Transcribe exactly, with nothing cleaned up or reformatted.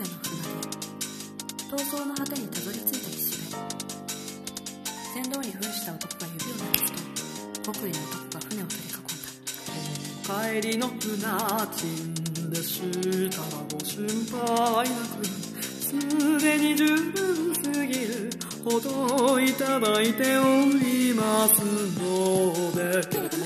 逃走の果てにたどり着いた岸辺。船頭に扮した男が指を鳴らすと、北緯の男が船を取り囲んだ。 帰りの船賃でしたらご心配なく、すでに十分すぎるほどいただいておりますので。